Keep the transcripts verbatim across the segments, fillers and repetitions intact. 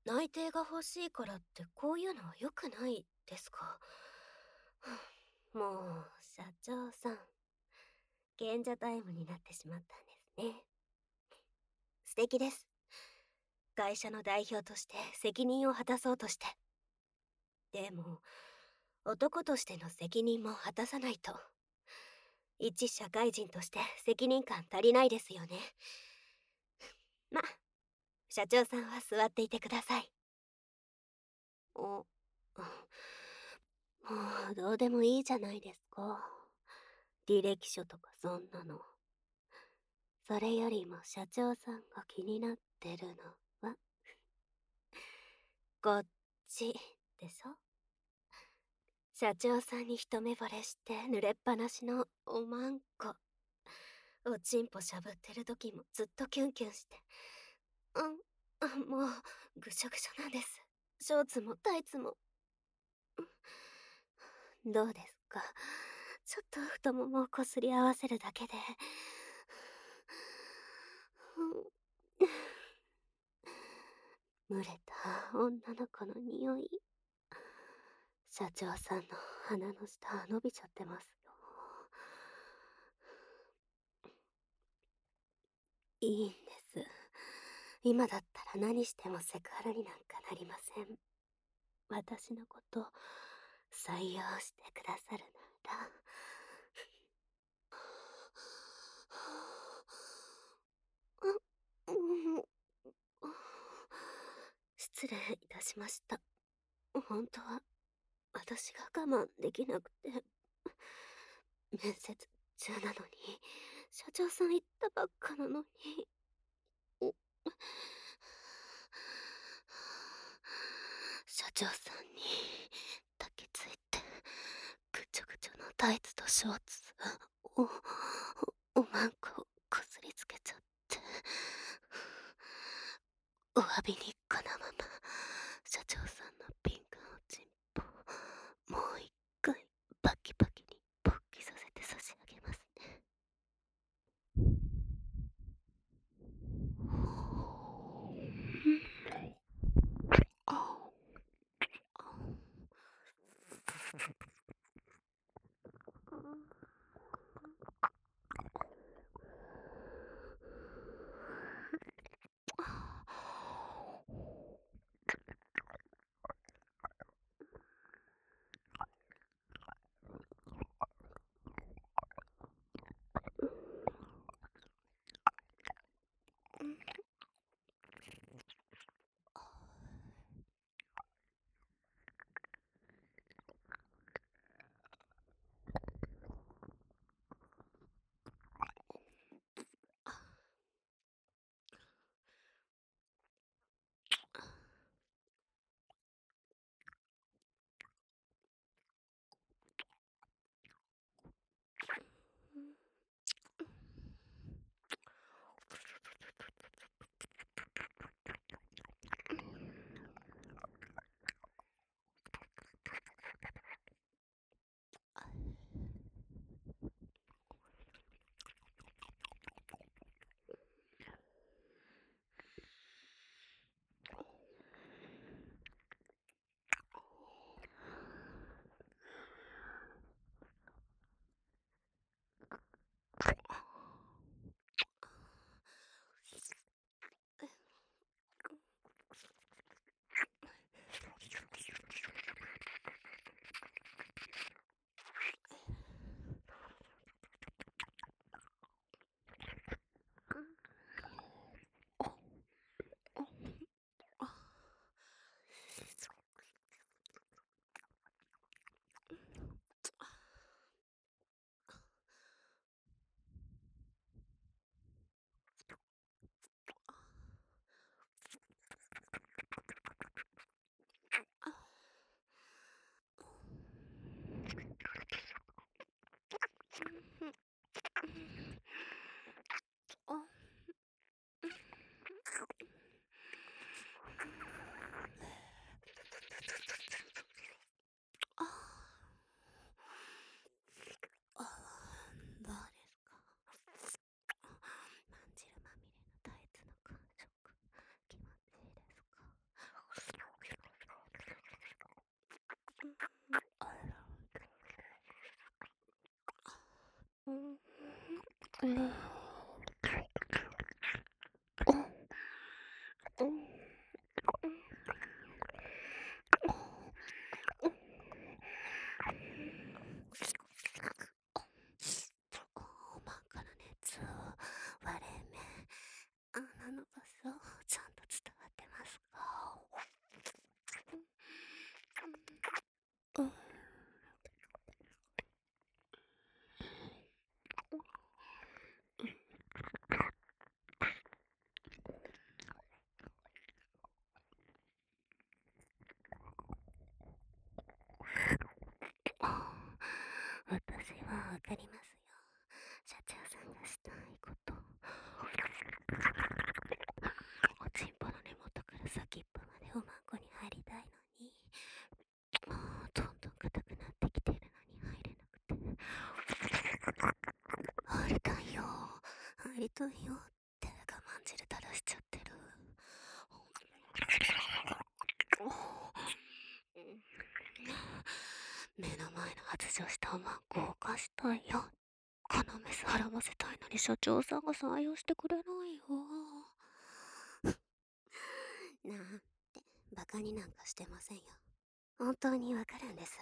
内定が欲しいからってこういうのは良くないですか？もう、社長さん、賢者タイムになってしまったんですね。素敵です。会社の代表として責任を果たそうとして。でも、男としての責任も果たさないと。一社会人として責任感足りないですよね。ま、社長さんは座っていてください。お、もうどうでもいいじゃないですか。履歴書とかそんなの。それよりも社長さんが気になってるのはこっちでしょ。社長さんに一目惚れして濡れっぱなしのおまんこ。おちんぽしゃぶってる時もずっとキュンキュンして。うん、あ、もうぐしょぐしょなんです。ショーツもタイツも。どうですか？ちょっと太ももをこすり合わせるだけで。蒸れた女の子の匂い。社長さんの鼻の下伸びちゃってますよ。いいんです。今だったら何してもセクハラになんかなりません。私のこと採用してくださるなら。失礼いたしました。本当は私が我慢できなくて。面接中なのに社長さん言ったばっかなのに。社長さんに抱きついてぐちょぐちょのタイツとショーツおおまんここすりつけちゃって。お詫びにこのまま社長さんのピンクのチンポもう一回バキバキに勃起させて差し上げますね。 したいよって我慢汁垂らしちゃってる。目の前の発情したおまんこを犯したいよ。このメス払わせたいのに社長さんが採用してくれないよ。なんてバカになんかしてませんよ。本当にわかるんです。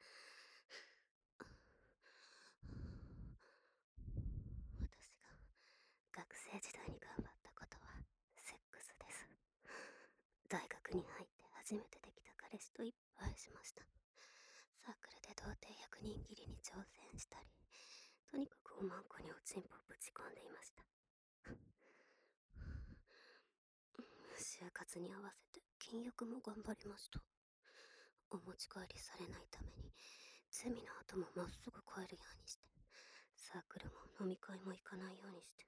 私が学生時代に頑張ったことはセックスです。大学に入って初めてできた彼氏といっぱいしました。サークルで童貞ひゃくにん切りに挑戦したり、とにかくおまんこにおちんぽをぶち込んでいました。就活に合わせて禁欲も頑張りました。お持ち帰りされないためにゼミの後もまっすぐ帰るようにして、サークルも飲み会も行かないようにして。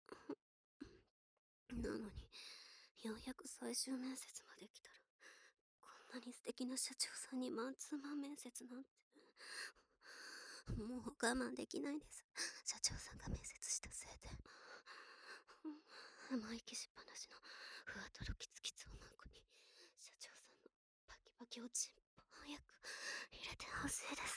なのにようやく最終面接まで来たら、こんなに素敵な社長さんにマンツーマン面接なんて。もう我慢できないです。社長さんが面接したせいで。生意気しっぱなしのふわとろキツキツおまんこに社長さんのパキパキおちんぽ早く入れてほしいです。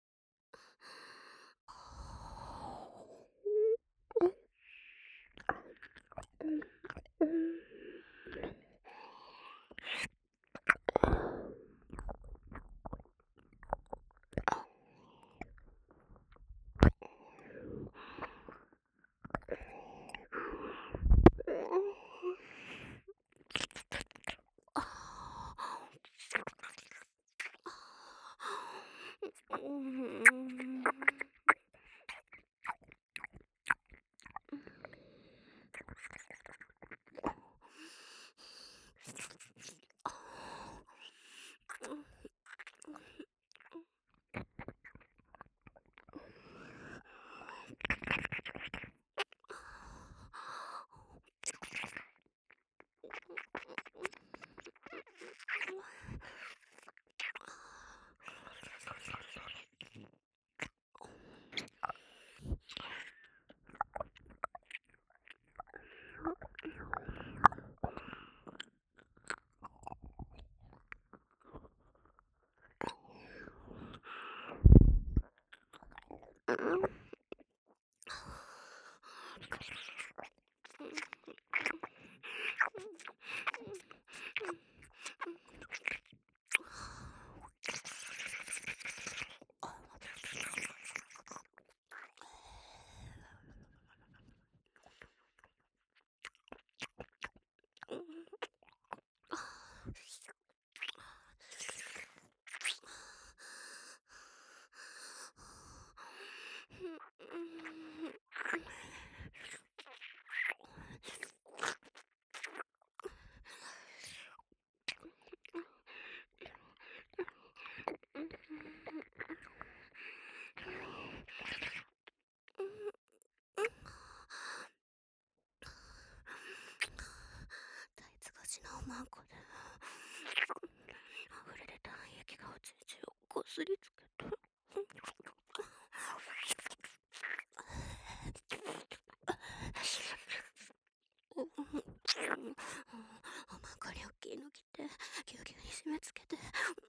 タイツ越しのおまんこで溢れ出た鼻液がおちんちをこすりつけて、おまんこにおっきいの着てぎゅうぎゅうに締め付けて、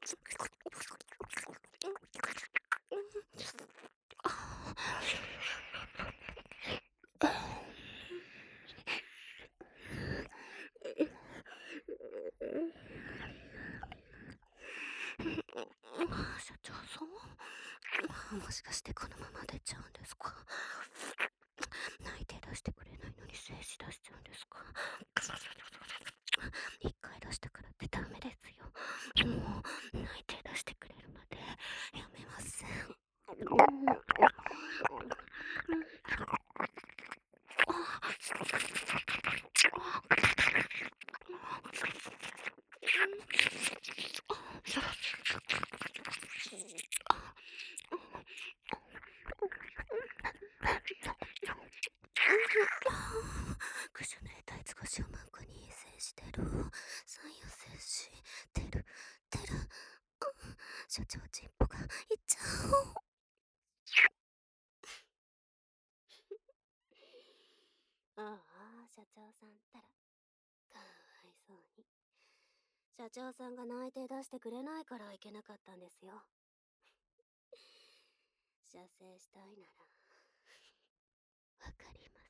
社長さん、もしかしてこのまま出ちゃうんですか？内定出してくれないのに精子出しちゃうんですか？一回出したからってダメですよ。もう内定出してくれるまでやめません。クショネタイツ越しおまんこに精子出る。三陽精子出る出る。社長チンポがいっちゃう。 ああ、社長さんったら。かわいそうに。社長さんが内定出してくれないからいけなかったんですよ。射精したいなら、わかります。